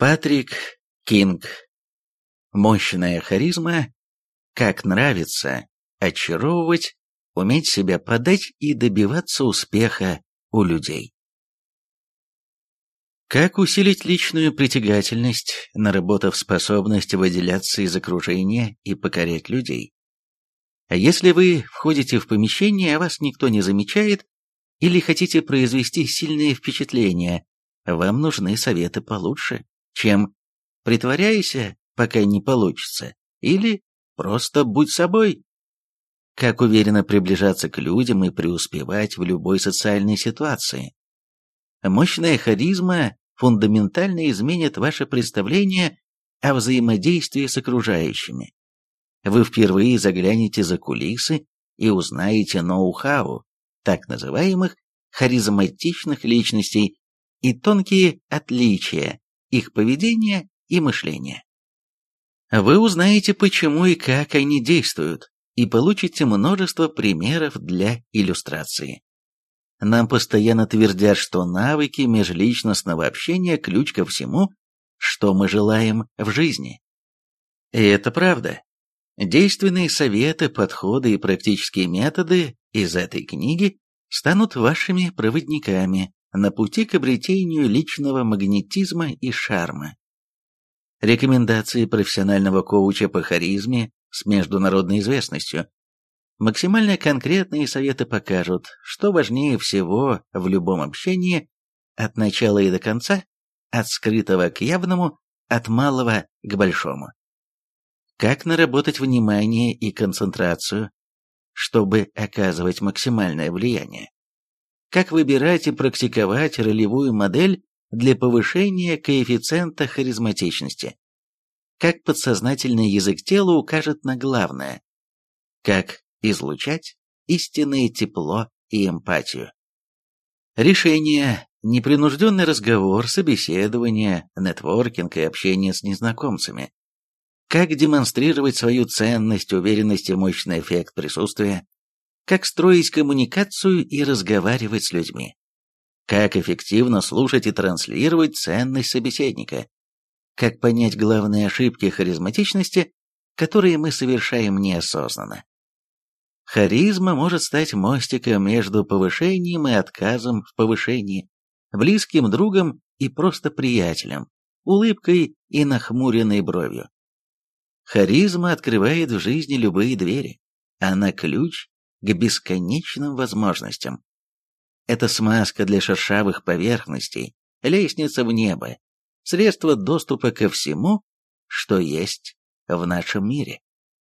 Патрик Кинг. Мощная харизма. Как нравится очаровывать, уметь себя подать и добиваться успеха у людей. Как усилить личную притягательность, наработав способность выделяться из окружения и покорять людей? Если вы входите в помещение, а вас никто не замечает, или хотите произвести сильное впечатление, вам нужны советы получше, чем «притворяйся, пока не получится» или «просто будь собой». Как уверенно приближаться к людям и преуспевать в любой социальной ситуации. Мощная харизма фундаментально изменит ваше представление о взаимодействии с окружающими. Вы впервые заглянете за кулисы и узнаете ноу-хау так называемых харизматичных личностей и тонкие отличия их поведения и мышления. Вы узнаете, почему и как они действуют, и получите множество примеров для иллюстрации. Нам постоянно твердят, что навыки межличностного общения – ключ ко всему, что мы желаем в жизни. И это правда. Действенные советы, подходы и практические методы из этой книги станут вашими проводниками на пути к обретению личного магнетизма и шарма. Рекомендации профессионального коуча по харизме с международной известностью. Максимально конкретные советы покажут, что важнее всего в любом общении от начала и до конца, от скрытого к явному, от малого к большому. Как наработать внимание и концентрацию, чтобы оказывать максимальное влияние. Как выбирать и практиковать ролевую модель для повышения коэффициента харизматичности. Как подсознательный язык тела укажет на главное. Как излучать истинное тепло и эмпатию. Решение: непринужденный разговор, собеседование, нетворкинг и общение с незнакомцами. Как демонстрировать свою ценность, уверенность и мощный эффект присутствия. Как строить коммуникацию и разговаривать с людьми. Как эффективно слушать и транслировать ценность собеседника. Как понять главные ошибки харизматичности, которые мы совершаем неосознанно. Харизма может стать мостиком между повышением и отказом в повышении, близким другом и просто приятелем, улыбкой и нахмуренной бровью. Харизма открывает в жизни любые двери. Она ключ к бесконечным возможностям. Это смазка для шершавых поверхностей, лестница в небо, средство доступа ко всему, что есть в нашем мире.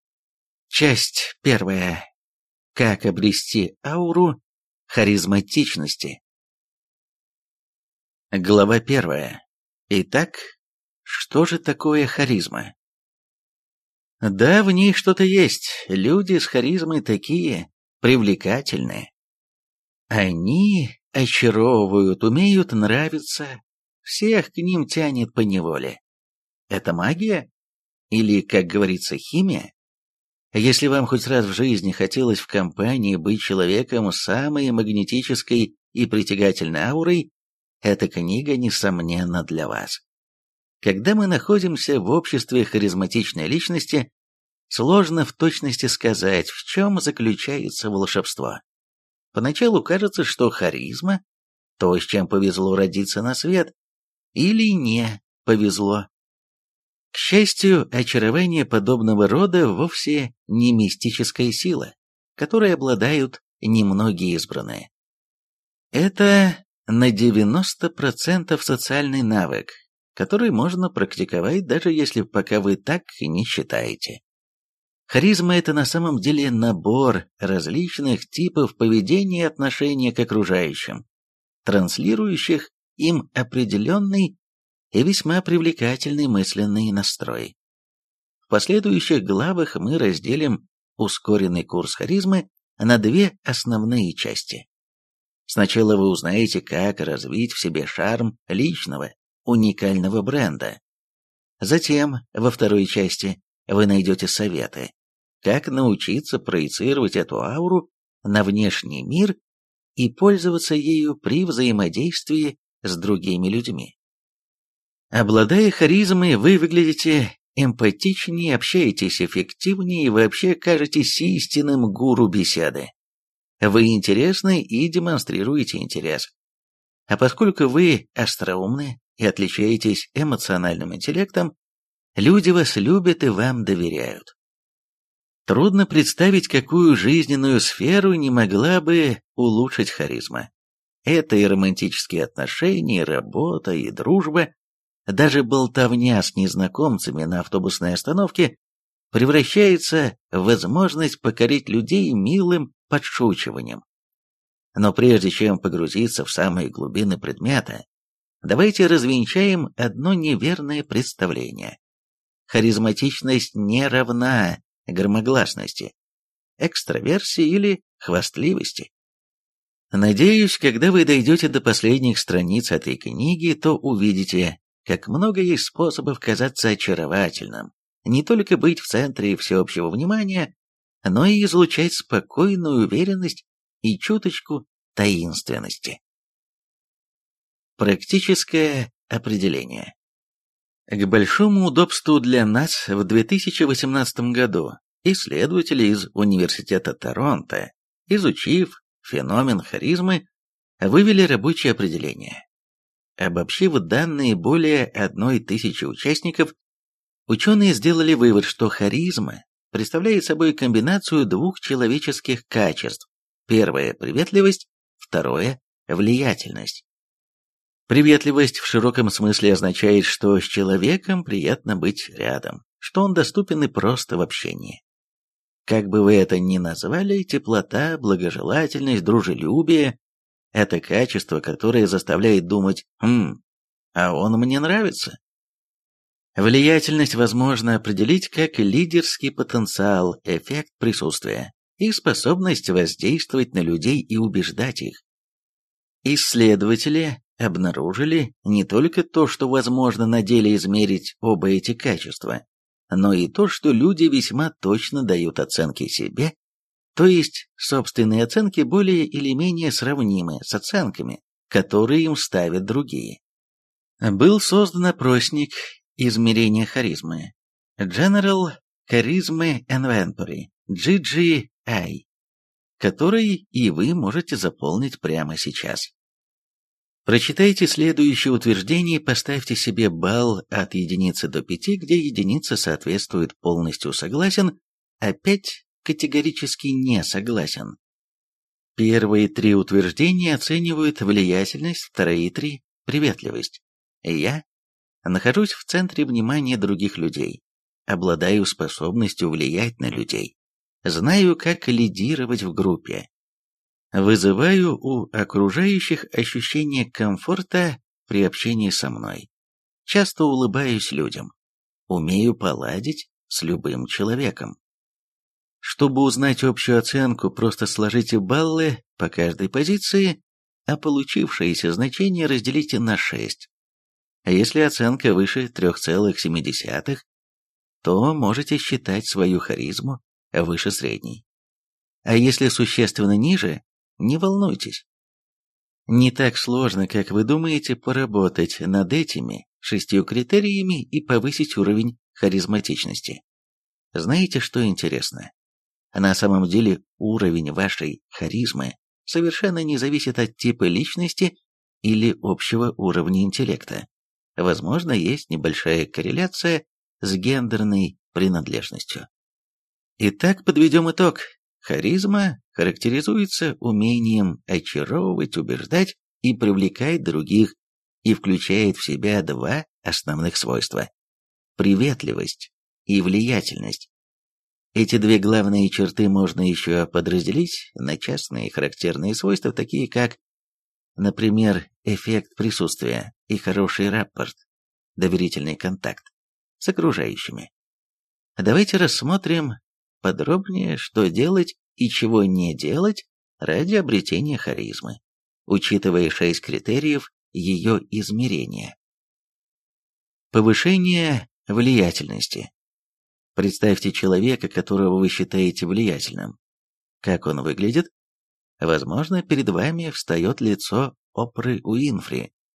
Часть первая. Как обрести ауру харизматичности. Глава первая. Итак, что же такое харизма? Да, в ней что-то есть. Люди с харизмой такие привлекательные. Они очаровывают, умеют нравиться, всех к ним тянет поневоле. Это магия? Или, как говорится, химия? Если вам хоть раз в жизни хотелось в компании быть человеком с самой магнетической и притягательной аурой, эта книга, несомненно, для вас. Когда мы находимся в обществе харизматичной личности, сложно в точности сказать, в чем заключается волшебство. Поначалу кажется, что харизма – то, с чем повезло родиться на свет, или не повезло. К счастью, очарование подобного рода вовсе не мистическая сила, которой обладают немногие избранные. Это на 90% социальный навык, который можно практиковать, даже если пока вы так не считаете. Харизма – это на самом деле набор различных типов поведения и отношения к окружающим, транслирующих им определенный и весьма привлекательный мысленный настрой. В последующих главах мы разделим ускоренный курс харизмы на две основные части. Сначала вы узнаете, как развить в себе шарм личного, уникального бренда. Затем, во второй части, вы найдете советы, как научиться проецировать эту ауру на внешний мир и пользоваться ею при взаимодействии с другими людьми. Обладая харизмой, вы выглядите эмпатичнее, общаетесь эффективнее и вообще кажетесь истинным гуру беседы. Вы интересны и демонстрируете интерес. А поскольку вы остроумны и отличаетесь эмоциональным интеллектом, люди вас любят и вам доверяют. Трудно представить, какую жизненную сферу не могла бы улучшить харизма. Это и романтические отношения, и работа, и дружба. Даже болтовня с незнакомцами на автобусной остановке превращается в возможность покорить людей милым подшучиванием. Но прежде чем погрузиться в самые глубины предмета, давайте развенчаем одно неверное представление. Харизматичность не равна громогласности, экстраверсии или хвастливости. Надеюсь, когда вы дойдете до последних страниц этой книги, то увидите, как много есть способов казаться очаровательным, не только быть в центре всеобщего внимания, но и излучать спокойную уверенность и чуточку таинственности. Практическое определение. К большому удобству для нас в 2018 году исследователи из Университета Торонто, изучив феномен харизмы, вывели рабочее определение. Обобщив данные более 1000 участников, ученые сделали вывод, что харизма представляет собой комбинацию двух человеческих качеств. Первое – приветливость, второе – влиятельность. Приветливость в широком смысле означает, что с человеком приятно быть рядом, что он доступен и прост в общении. Как бы вы это ни назвали, теплота, благожелательность, дружелюбие – это качество, которое заставляет думать а он мне нравится. Влиятельность возможно определить как лидерский потенциал, эффект присутствия и способность воздействовать на людей и убеждать их. Исследователи обнаружили не только то, что возможно на деле измерить оба эти качества, но и то, что люди весьма точно дают оценки себе, то есть собственные оценки более или менее сравнимы с оценками, которые им ставят другие. Был создан опросник измерения харизмы General Charisma Inventory, GGI, который и вы можете заполнить прямо сейчас. Прочитайте следующее утверждение и поставьте себе балл от единицы до 5, где единица соответствует полностью согласен, а 5 категорически не согласен. Первые 3 утверждения оценивают влиятельность, вторые 3 – приветливость. Я нахожусь в центре внимания других людей, обладаю способностью влиять на людей, знаю, как лидировать в группе, вызываю у окружающих ощущение комфорта при общении со мной, часто улыбаюсь людям, умею поладить с любым человеком. Чтобы узнать общую оценку, просто сложите баллы по каждой позиции, а получившееся значение разделите на 6. А если оценка выше 3,7, то можете считать свою харизму выше средней. А если существенно ниже, не волнуйтесь. Не так сложно, как вы думаете, поработать над этими 6 критериями и повысить уровень харизматичности. Знаете, что интересно? На самом деле уровень вашей харизмы совершенно не зависит от типа личности или общего уровня интеллекта. Возможно, есть небольшая корреляция с гендерной принадлежностью. Итак, подведем итог. Харизма характеризуется умением очаровывать, убеждать и привлекать других и включает в себя 2 основных свойства – приветливость и влиятельность. Эти 2 главные черты можно еще подразделить на частные характерные свойства, такие как, например, эффект присутствия и хороший рапорт, доверительный контакт с окружающими. Давайте рассмотрим подробнее, что делать и чего не делать ради обретения харизмы, учитывая 6 критериев ее измерения. Повышение влиятельности. Представьте человека, которого вы считаете влиятельным. Как он выглядит? Возможно, перед вами встает лицо Опры Уинфри,